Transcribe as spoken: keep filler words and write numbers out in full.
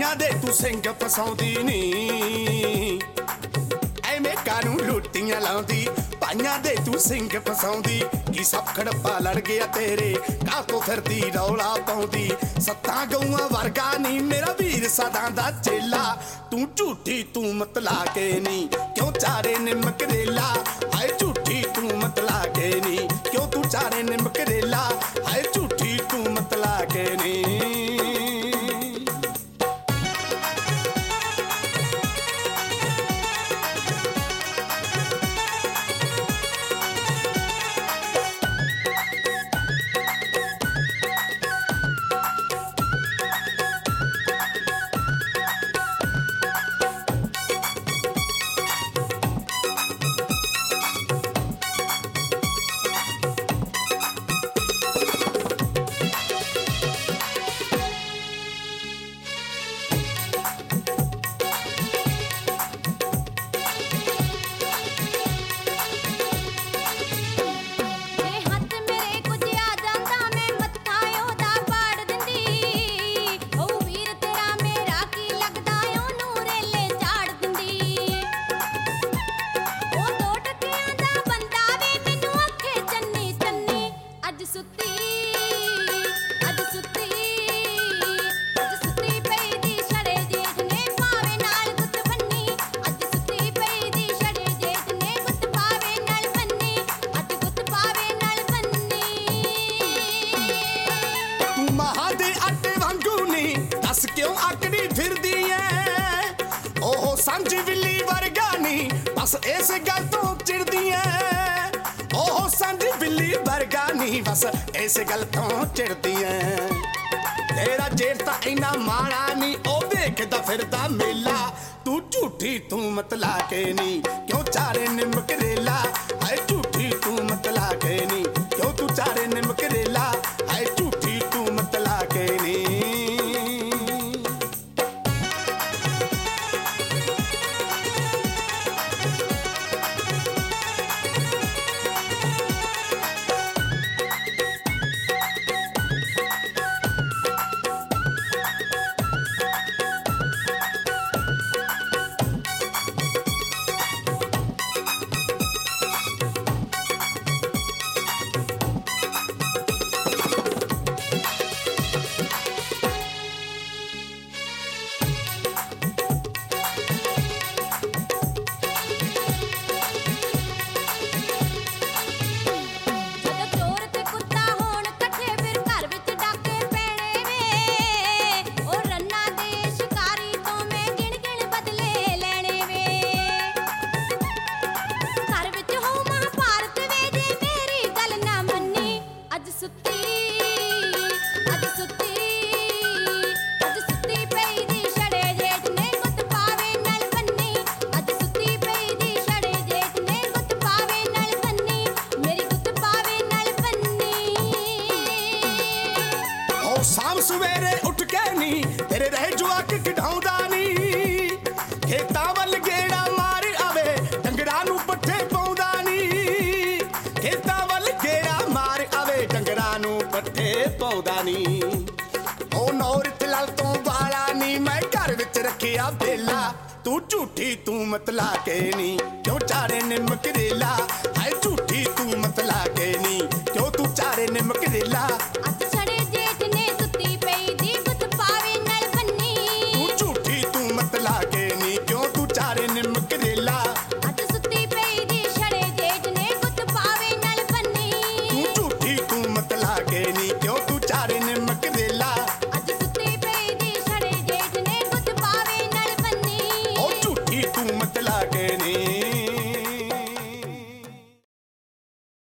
ਪਾਈਆਂ ਦੇ ਤੂੰ ਸਿੰਘ ਫਸਾਉਂਦੀ ਨੀ ਐਵੇਂ ਕਾਨੂੰ ਲੁੱਟੀਆਂ ਲਾਉਂਦੀ ਪਾਈਆਂ ਦੇ ਤੂੰ ਸਿੰਘ ਫਸਾਉਂਦੀ ਕੀ ਸਭ ਖੜੱਪਾ ਲੜ ਗਿਆ ਤੇਰੇ ਕਾਹਤੋਂ ਫਿਰਦੀ ਰੌਲਾ ਪਾਉਂਦੀ ਸੱਤਾਂ ਗਊਆਂ ਵਰਗਾ ਨੀ ਮੇਰਾ ਵੀਰ ਸਦਾ ਦਾ ਚੇਲਾ ਤੂੰ ਝੂਠੀ ਤੂੰ ਮਤਲਾ ਕੇ ਨੀ ਕਿਉਂ ਚਾਰੇ ਨਿੰਮ ਕਰੇਲਾ ਹਾਏ ਝੂਠੀ ਤੂੰ ਮਤਲਾ ਕੇ ਨੀ ਕਿਉਂ ਤੂੰ ਚਾਰੇ ਨਿੰਮ ਕਰੇਲਾ ਹਾਏ ਝੂਠੀ ਤੂੰ ਮਤਲਾ ਕੇ ਨੀ ਕਿਉਂ ਆਕੜੀ ਫਿਰਦੀ ਐ ਉਹ ਸਾਂਝੀ ਬਿੱਲੀ ਵਰਗਾ ਨੀ ਬਸ ਇਸ ਗੱਲ ਤੋਂ ਚਿੜਦੀ ਐ ਉਹ ਸਾਂਝੀ ਬਿੱਲੀ ਵਰਗਾ ਨੀ ਬਸ ਇਸ ਗੱਲ ਤੋਂ ਚਿੜਦੀ ਐ ਤੇਰਾ ਜੇਠ ਤਾਂ ਇੰਨਾ ਮਾੜਾ ਨੀ ਉਹ ਦੇਖਦਾ ਫਿਰਦਾ ਮੇਲਾ ਤੂੰ ਝੂਠੀ ਤੂੰ ਮਤਲਾ ਕੇ ਨੀ ਕਿਉਂ ਚਾਰੇ ਨਿੰਮ ਕਰੇਲਾ ਹਾਏ ਝੂਠੀ ਤੂੰ ਮਤਲਾ ਕੇ ਨੀ ਕਿਉਂ ਤੂੰ ਚਾਰੇ ਨਿੰਮ ਕਰੇਲਾ ਹਾਏ ਝੂਠੀ ਤੂੰ ਮਤਲਾ ਕੇ ਨੀ शाम सवेरे उठ के नी तेरे रह जुआक कढाउंदा नी खेतां वल गेड़ा मार आवे डंगरां नूं पट्ठे पाउंदा नी खेतां वल गेड़ा मार आवे डंगरां नूं पट्ठे पाउंदा नी ओ नौरत लाल तों वाला नी मैं घर विच रखिया बेला तू झूठी तू मतला के नी क्यों चारे निम्म करेला हाय झूठी